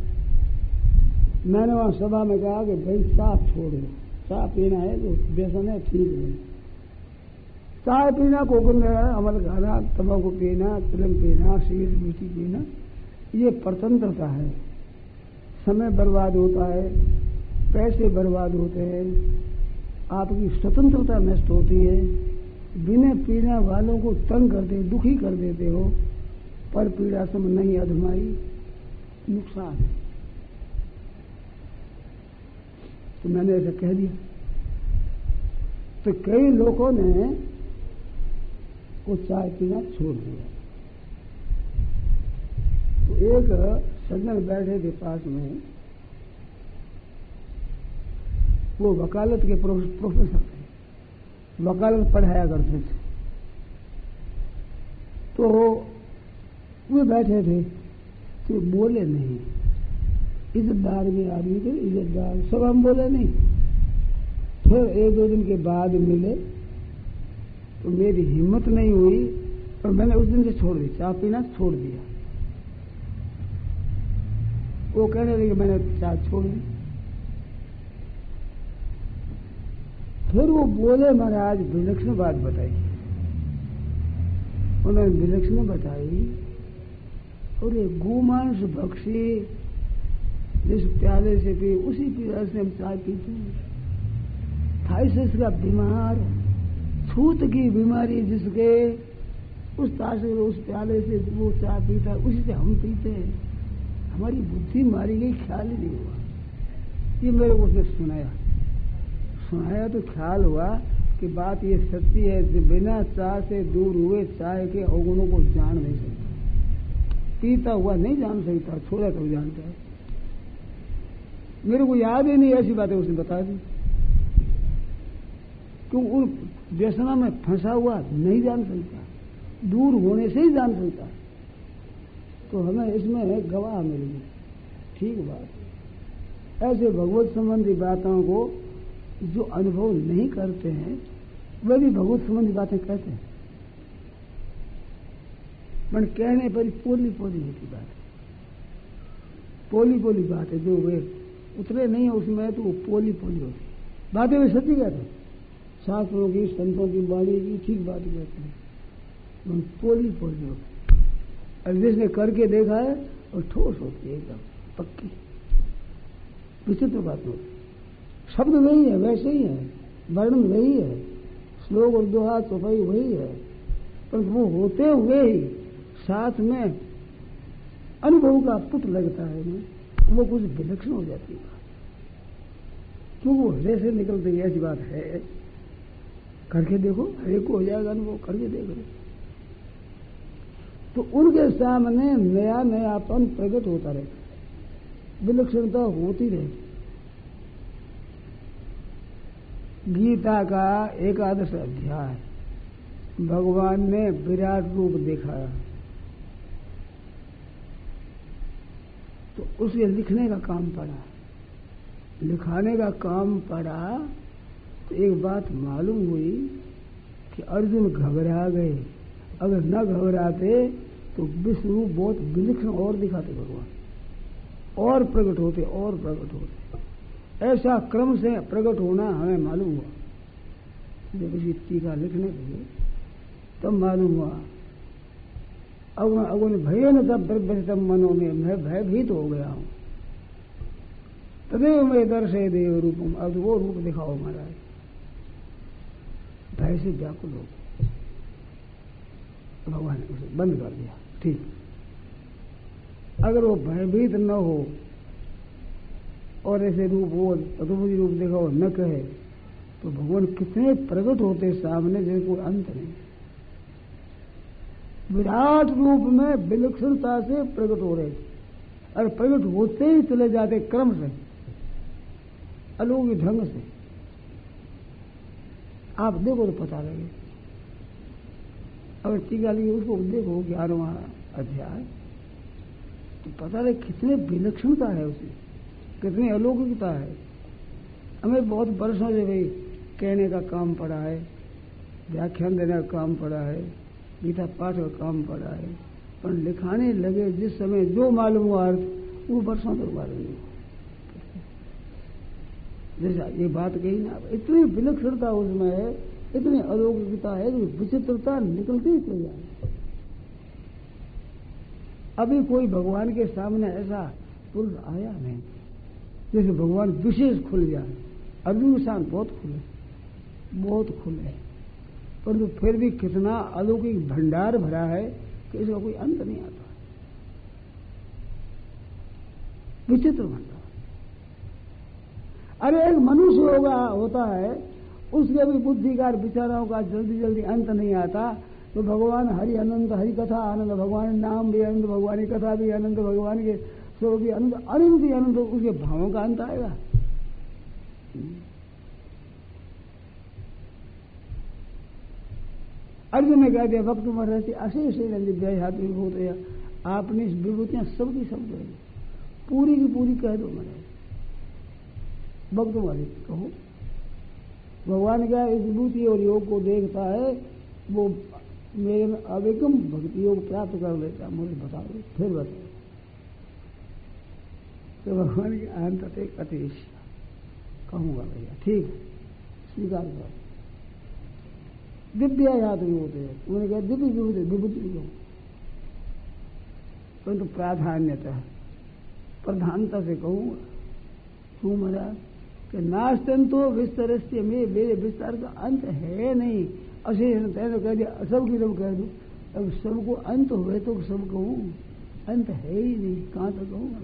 Speaker 1: मैंने वहां सभा में कहा कि भाई चाय छोड़ दो, चाय पीना है तो व्यसन है, ठीक है। चाय पीना, कोकम लेना, अमल खाना, तंबाकू पीना, तिलक पीना, सिगरेट मीठी पीना, ये परतंत्रता है। समय बर्बाद होता है, पैसे बर्बाद होते हैं, आपकी स्वतंत्रता नष्ट होती है। बिना पीने वालों को तंग करते, दुखी कर देते हो, पर पीड़ा सम नहीं अधमाई, नुकसान है। तो मैंने ऐसा कह दिया। तो कई लोगों ने वो चाय पीना छोड़ दिया। तो एक सज्जन बैठे थे पास में, वो वकालत के प्रोफेसर थे, वकालत पढ़ाया करते थे। तो वे बैठे थे तो बोले नहीं। इज्जतदार के आदमी थे, इज्जतदार, सब हम बोले नहीं। फिर एक दो दिन के बाद मिले तो मेरी हिम्मत नहीं हुई और मैंने उस दिन से छोड़ दी, चाय पीना छोड़ दिया। वो कहने लगे मैंने चाय छोड़ दी। फिर वो बोले महाराज विलक्षण बात बताई। उन्होंने विलक्षण बताई और ये गोमांस भक्षी जिस प्याले से पी उसी प्याले से हम चाय पीते हैं। थाइसिस का बीमार, छूत की बीमारी जिसके, उस ताश उस प्याले से वो चाय पीता उसी से हम पीते हैं। हमारी बुद्धि मारी गई, ख्याल ही नहीं हुआ। ये मेरे को उसने सुनाया सुनाया तो ख्याल हुआ कि बात ये सच्ची है। बिना चाय से दूर हुए चाय के अवगुणों को जान नहीं सकता, पीता हुआ नहीं जान सकता, छोड़ा तो जानता है। मेरे को याद ही नहीं ऐसी बातें उसने बता दी, क्यों उन व्यसना में फंसा हुआ नहीं जान सकता, दूर होने से ही जान सकता। तो हमें इसमें गवाह मिल गई, ठीक बात। ऐसे भगवत संबंधी बातों को जो अनुभव नहीं करते हैं वे भी भगवत संबंधी बातें कहते हैं, पर कहने पर पोली पोली होती बात है, पोली पोली बात है। जो वे उतरे नहीं है उसमें तो वो पोली पोली होती बातें वे सच्ची कहते हैं। शास्त्रों की संतों की वाणी की ठीक बात कहते हैं, पोली पोली होती। और जिसने करके देखा है और ठोस होती है, एकदम पक्की, विचित्र बात होती। शब्द वही है, वैसे ही है, वर्णन वही है, श्लोक और दोहा चौपाई वही है, पर वो होते हुए ही साथ में अनुभव का पुट लगता है ना, वो कुछ विलक्षण हो जाती है, क्यों वो हृदय से निकलती है। ऐसी बात है, करके देखो, हरेक को हो जाएगा अनुभव, करके देखो। तो उनके सामने नया नयापन प्रकट होता रहता, विलक्षणता होती रहती। गीता का एकादश अध्याय भगवान ने विराट रूप दिखाया, तो उसे लिखने का काम पड़ा, लिखाने का काम पड़ा। तो एक बात मालूम हुई कि अर्जुन घबरा गए। अगर न घबराते तो विश्व रूप बहुत विलक्षण और दिखाते भगवान, और प्रकट होते और प्रकट होते। ऐसा क्रम से प्रकट होना हमें मालूम हुआ जब इसी टीका लिखने के लिए, तब मालूम हुआ। अगुण अगुण भय न तब तब मनो में मैं भयभीत हो गया हूं। तदेव मैं दर्शे देव रूपम, अब वो रूप दिखाओ महाराज। भय से व्याकुल हो गए, भगवान ने उसे बंद कर दिया। ठीक, अगर वो भयभीत न हो और ऐसे रूप वो चतुर्भुज रूप दिखाओ न कहे तो भगवान कितने प्रकट होते सामने, जिसका कोई अंत नहीं। विराट रूप में विलक्षणता से प्रकट हो रहे थे, और प्रकट होते ही चले जाते क्रम से, अलौकिक ढंग से। आप देखो तो पता लगे। अगर टीका लिए उसको देखो ग्यारहवां अध्याय, तो पता लगे कितने विलक्षणता है उसे, कितनी अलौकिकता है। हमें बहुत वर्षों से भाई कहने का काम पड़ा है, व्याख्यान देने का काम पड़ा है, गीता पाठ का काम पड़ा है, पर लिखाने लगे जिस समय जो मालूम हुआ अर्थ वो वर्षों तक मालूम नहीं हुआ। जैसा ये बात कही ना, इतनी विलक्षणता उसमें है, इतनी अलौकिकता है कि विचित्रता निकलती ही चली जाए। अभी कोई भगवान के सामने ऐसा पुरुष आया नहीं जैसे भगवान विशेष खुल जाए। अर्जुन के सामने बहुत खुले, बहुत खुले, परंतु फिर भी कितना अलौकिक भंडार भरा है कि इसका कोई अंत नहीं आता। विचित्र भंडार। अरे एक मनुष्य होगा होता है, उसके भी बुद्धिकार विचारों का जल्दी जल्दी अंत नहीं आता, तो भगवान हरि अनंत, हरि कथा आनंद, भगवान नाम भी अनंत, भगवान की कथा भी अनंत, भगवान के स्वरूप भी अनंत, अनंत ही अनंत, उसके भावों का अंत आएगा। अर्जुन ने कह दिया वक्त में रहती अशेष दिव्या हाथ विभूत है, आपने इस विभूतियां सबकी सब कह दी, पूरी की पूरी कह दो मैंने, वक्त वाली कहो। भगवान क्या इस विभूति और योग को देखता है, वो मेरे में अविकम भक्ति योग प्राप्त कर लेता। मुझे बताओ, फिर बताओ। तो भगवान की अंत थे कथेश, कहूंगा भैया ठीक स्वीकार कर। दिव्या याद भी होते हैं, उन्होंने कहा दिव्य विभूति विभूति क्यों, परंतु प्राधान्यता प्रधानता से कहूंगा। क्यों महाराज कि नास्तंतो विस्तार से मेरे मेरे विस्तार का अंत है नहीं। अशेष तैनो कह दिया, सबकी सब कह दू, अब सबको अंत हुए तो सब कहूं, अंत है ही नहीं, कहां तक कहूंगा।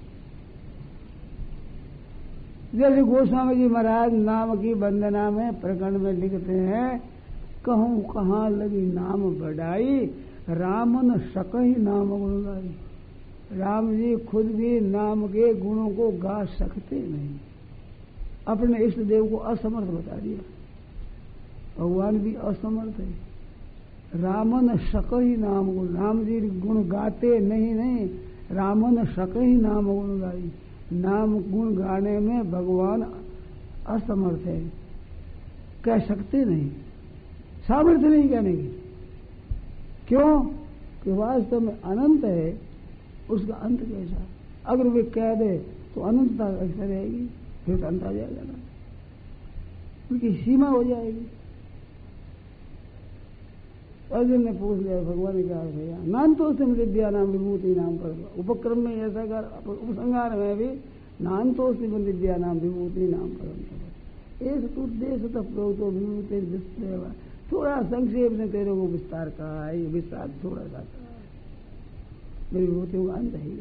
Speaker 1: जैसे गोस्वामी जी महाराज नाम की वंदना में प्रकरण में लिखते हैं, कहूं कहां लगी नाम बढ़ाई, रामन सकही नाम गुण गाई। राम जी खुद भी नाम के गुणों को गा सकते नहीं, अपने इष्ट देव को असमर्थ बता दिया। भगवान भी असमर्थ है। रामन सकही नाम गुण, राम जी गुण गाते नहीं नहीं, रामन सकही नाम गुण गाई। नाम गुण गाने में भगवान असमर्थ है, कह सकते नहीं, सामर्थ्य नहीं कहने की। क्यों कि वास्तव में अनंत है, उसका अंत कैसा। अगर वे कह दे तो अनंतता कैसे रहेगी, फिर अंत आ जाएगा ना, उनकी सीमा हो जाएगी। अर्जुन ने पूछ लिया भगवान ने क्या भैया, नाम तो सिम विद्या नाम विभूति नाम पर उपक्रम में ऐसा कर, उपसंहार में भी नाम तो सिम विद्या नाम विभूति नाम पर एक तो देश तो विभूति विस्तृत। थोड़ा संक्षेप ने तेरे को विस्तार कहा है, विस्तार थोड़ा सा कहा है, मेरी विभूतियों का अंत है।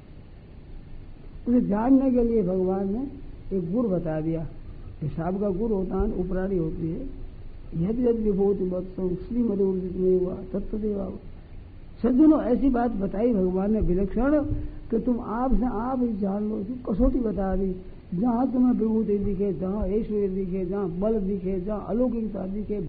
Speaker 1: उसे जानने के लिए भगवान ने एक गुर बता दिया। हिसाब का गुर होता है, उपराणी होती है। यद यद विभूति वत्सव श्रीमद ऊर्जित में हुआ तत्वदेवा। सज्जनों ऐसी बात बताई भगवान ने विलक्षण कि तुम आप से आप ही जान लो। कसौटी बता दी, जहां तुम्हें विभूति दिखे, जहां ऐश्वर्य दिखे, जहां बल दिखे, जहां अलौकिकता दिखे,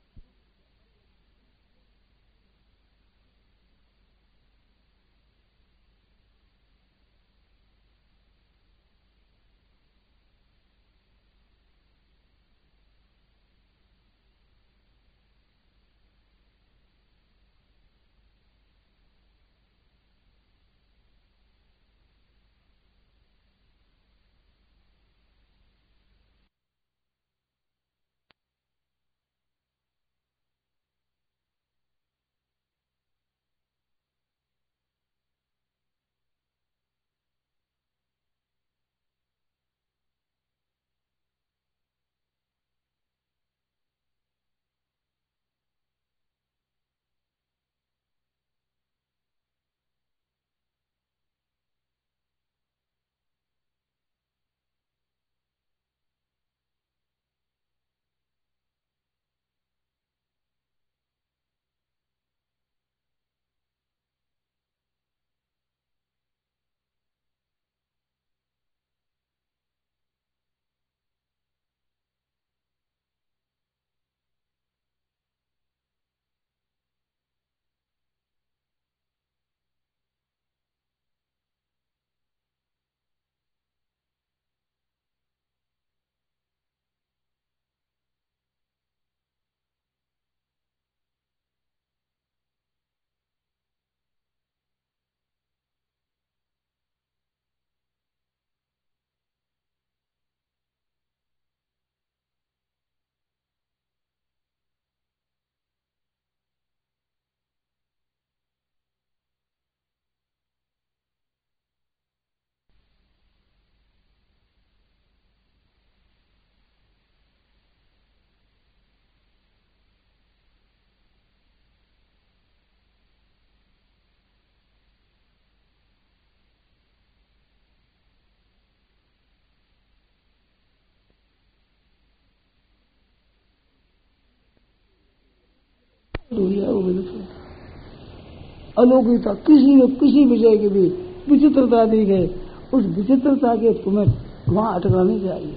Speaker 1: अलौकिकता किसी न किसी विषय की भी विचित्रता दिखे, उस विचित्रता के तुम्हें वहां अटकना नहीं चाहिए।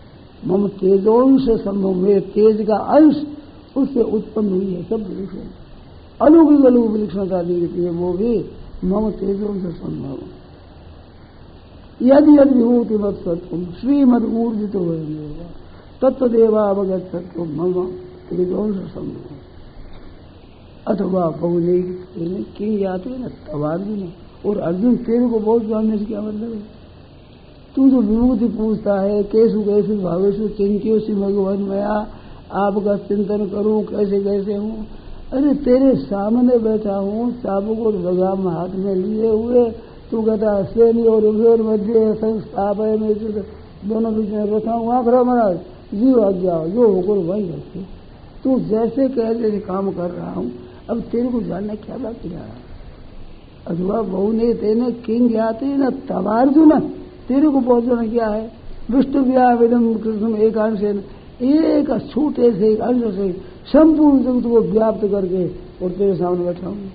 Speaker 1: मम तेजोंश संभव, मेरे तेज का अंश उससे उत्पन्न हुई है सब विलक्षण, अलौकिक अलौकिक विलक्षणता दिखती है, वो भी मम तेजोंश संभव। यदि यदि विभूति वत्सत्व श्रीमद ऊर्जित होगा, तत्वदेवावगत तत्व मम त्रिदोष संभव अथवा बहुने की जाती है ना तब अर्जुन। और अर्जुन तेरे को बहुत जानने से क्या मतलब है? तू तो विभूति पूछता है केसु कैसे भावेशु चिंतियों से भगवान मया आपका चिंतन करूं कैसे कैसे हूँ। अरे तेरे सामने बैठा हूँ चाबुक और बगाम हाथ में लिए हुए, तू कहता सेनी और उभेर मध्य संस्थाप है मैं दोनों बीच में बैठा हूँ। वहां खड़ा महाराज जीव आ जाओ जो होकर वही रखे। तू जैसे कह जैसे काम कर रहा हूँ। अब तेरे को जानना क्या बाकी रहा? अथवा बहु ने तेने किंग ज्ञाते न तबार्जुन तेरे को पहुंचना क्या है? विष्णु व्यावेदम कृष्ण एकांश एक छोटे से एक अंश से संपूर्ण जगत को व्याप्त करके और तेरे सामने बैठा हूं।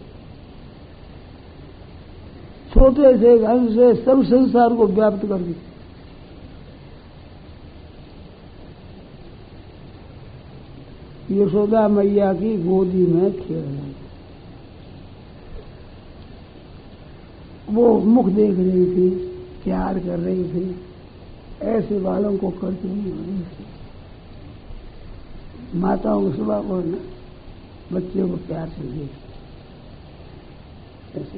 Speaker 1: छोटे से एक अंश से सब संसार को व्याप्त करके। यशोदा मैया की गोदी में खेल रहे, वो मुख देख रही थी, प्यार कर रही थी, ऐसे बालों को करती नहीं हो रही थी। माताओं की सुबह को ना बच्चे को प्यार से देख ऐसे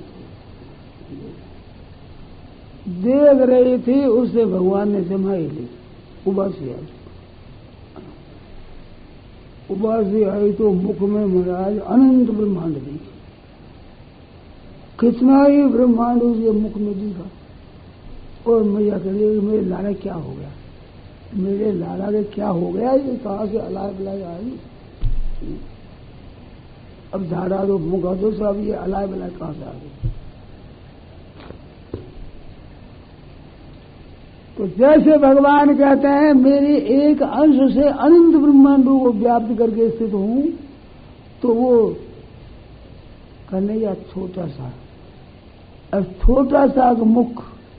Speaker 1: देख रही थी, उससे भगवान ने जमाई ली। उबासी आई, उबासी आई तो मुख में महाराज अनंत ब्रह्मांड दिखी। कितना ही ब्रह्मांड उसके मुख में दिखा। और मैया कह रही मेरे लाला क्या हो गया, मेरे लाला के क्या हो गया, ये कहाँ से अलाय बलाय आई। अब झाड़ा दो मुखा दो सब, ये अलाय बलाय कहाँ से आ गई। तो जैसे भगवान कहते हैं मेरे एक अंश से अनंत ब्रह्मांडों को व्याप्त करके स्थित हूं, तो वो कन्हैया छोटा सा, अब छोटा सा मुख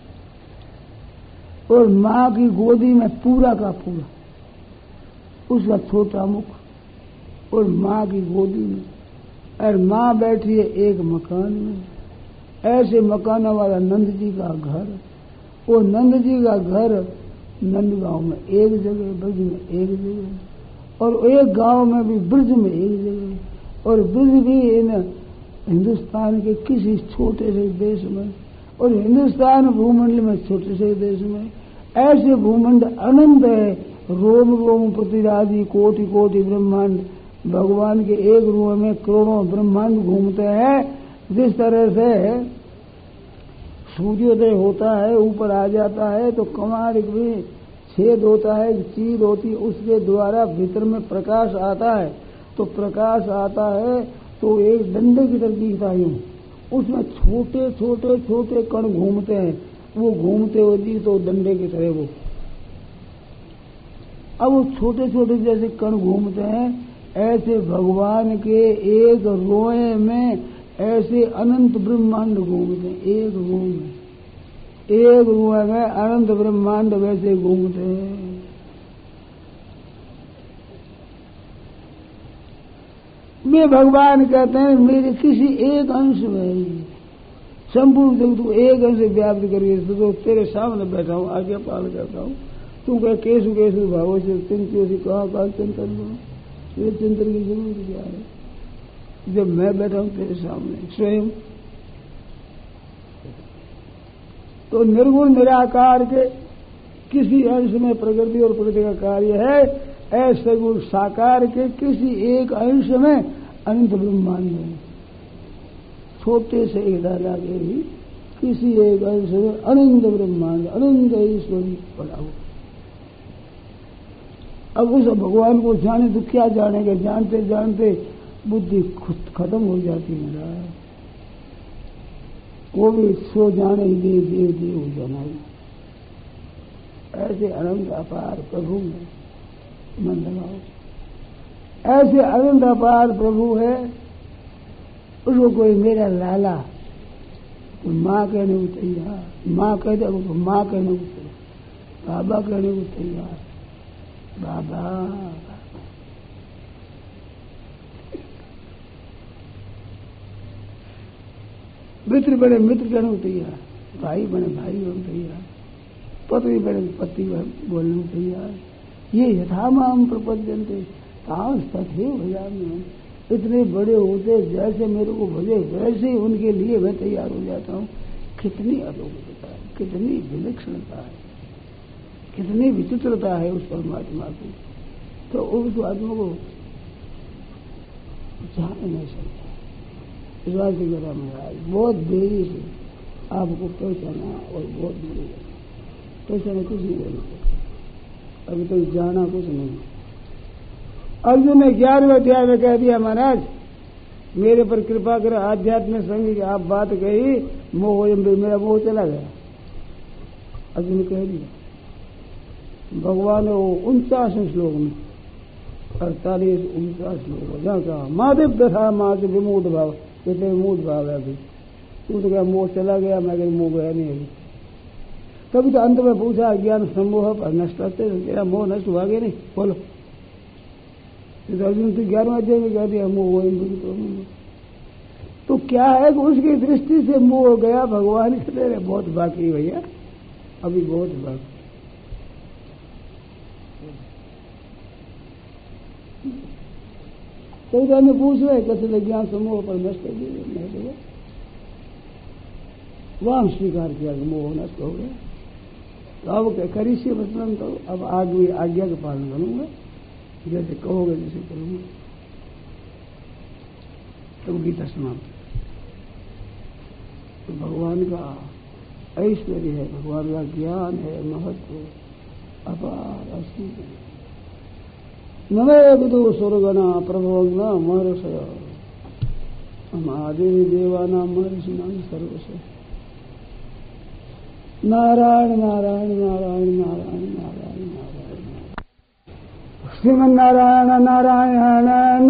Speaker 1: और मां की गोदी में पूरा का पूरा, उसका छोटा मुख और मां की गोदी में, और मां बैठी है एक मकान में। ऐसे मकान वाला नंद जी का घर, वो नंद जी का घर नंदगांव में एक जगह, ब्रज में एक जगह, और एक गांव में भी ब्रज में एक जगह, और ब्रज भी इन हिंदुस्तान के किसी छोटे से देश में, और हिंदुस्तान भूमंडल में छोटे से देश में। ऐसे भूमंड अनंत है, रोम रोम प्रतिराजी कोटि कोटि ब्रह्मांड। भगवान के एक रूप में करोड़ों ब्रह्मांड घूमते हैं। जिस तरह से सूर्योदय होता है, ऊपर आ जाता है तो कमाड़ में छेद होता है, चीर होती है, उसके द्वारा भीतर में प्रकाश आता है। तो प्रकाश आता है तो एक डंडे की तरह दिखता है, उसमें छोटे छोटे छोटे कण घूमते हैं। वो घूमते हुए दिख तो डंडे की तरह वो, अब वो छोटे छोटे जैसे कण घूमते हैं, ऐसे भगवान के एक रोए में ऐसे अनंत ब्रह्मांड घूमते हैं। एक रोए में एक रोए में अनंत ब्रह्मांड वैसे घूमते हैं। वे भगवान कहते हैं मेरे किसी एक अंश में संपूर्ण जगत को एक अंश से व्याप्त करके तो तेरे सामने बैठा हूं, आज्ञा पालन करता हूं। तू कह केसु केसु भावों से चिंतियों से कहा कहा चिंतन करो, ये चिंतन की जरूरत क्या है जब मैं बैठा हूं तेरे सामने स्वयं। तो निर्गुण निराकार के किसी अंश में प्रकृति और प्रकृति का कार्य है, ऐसे गुण साकार के किसी एक अंश में अनंत ब्रह्मांड है। छोटे से एक डाला के ही किसी एक अंश में अनंत ब्रह्मांड, अनंत ईश्वरी पड़ा हो। अब उस भगवान को जाने तो क्या जानेंगे, जानते जानते बुद्धि खुद खत्म हो जाती है। वो भी सो जाने ही देव देव देव हो जाना ही। ऐसे अनंत अपार प्रभु में मन लगाओ। ऐसे अनंत अपार प्रभु है, उसको कोई मेरा लाला तो माँ कहने को तैयार, माँ कहते तो माँ कहने को तैयार, बाबा कहने को तैयार, बाबा। मित्र बड़े मित्र कहने को तैयार, भाई बड़े भाई होने तैयार, पत्नी बड़े पति बोलने को तैयार, ये यथामाम प्रपद्यन्ते तांस तथे भजाम्यहम्। इतने बड़े होते जैसे मेरे को भजे वैसे ही उनके लिए मैं तैयार हो जाता हूँ। कितनी अलौकिकता है, कितनी विलक्षणता है, कितनी विचित्रता है उस परमात्मा की। तो उस आत्मा को जान नहीं सकता। इस बात की जरा महाराज बहुत देरी से आपको पहचाना और बहुत देरी पहचाना कुछ नहीं देना सकता। अभी तक जाना कुछ नहीं। अर्जुन ने ग्यारहवें अध्याय में कह दिया महाराज मेरे पर कृपा कर आध्यात्मिक संघ की आप बात कही, मोह मेरा मोह चला गया। अर्जुन ने कह दिया। भगवान ने वो उनचास श्लोक में अड़तालीस उनचास श्लोक जहाँ कहा माधव दशा माँ से विमूढ़ भाव, कहते विमूढ़ भाव है। अभी तू तो क्या मोह चला गया, मैं कहीं मोह गया नहीं अभी। तभी तो अंत में पूछा ज्ञान समूह पर नष्ट करते तेरा मोह नष्ट हुआ गया नहीं, बोलो। तो अर्जुन तो ग्यारहवें अध्याय में कह दिया मोह तो, तो क्या है कि उसकी दृष्टि से मोह गया। भगवान कहते रहे बहुत बाकी भैया, अभी बहुत बाकी। कई बार में पूछ रहे कैसे ज्ञान समूह पर नष्ट कर दिया, वहां स्वीकार किया कि मोह नष्ट हो गया। तो अब करी से वचन तो अब आगे आज्ञा का पालन करूंगा, जैसे कहोगे जैसे करूंगा। तो गीता समाप्त। तो भगवान का ऐश्वर्य है, भगवान का ज्ञान है, महत्व अपार असीम है। नमे विदु स्वर्गना प्रभवंग महर्षय महादेवी देवाना महर्षिना सर्वस्व। नारायण नारायण नारायण नारायण नारायण नारायण श्रीमन्नारायण नारायण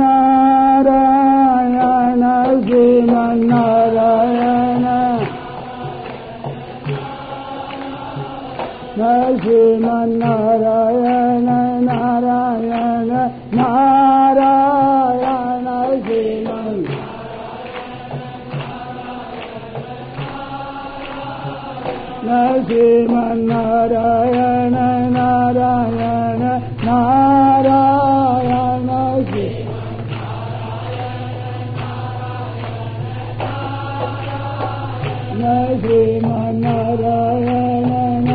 Speaker 1: नारायण श्रीमन्नारायण श्रीमन्नारायण नारायण नारायण श्रीमन्नारायण नारायण नारायण श्रीमन्नारायण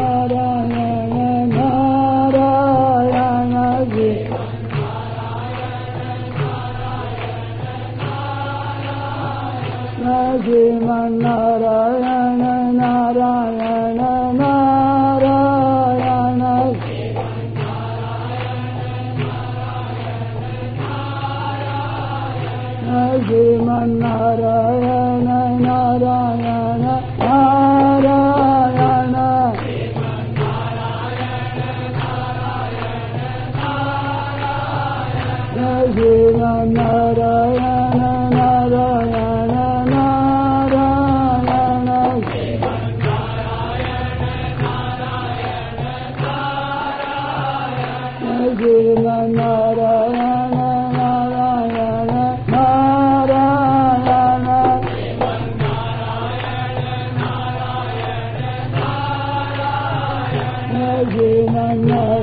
Speaker 1: श्रीमन्नारायण नारायण नारायण श्रीमन्नारायण नारायण नारायण श्रीमन्नारायण नारायण नारायण नारायण नारायण श्रीमन्नारायण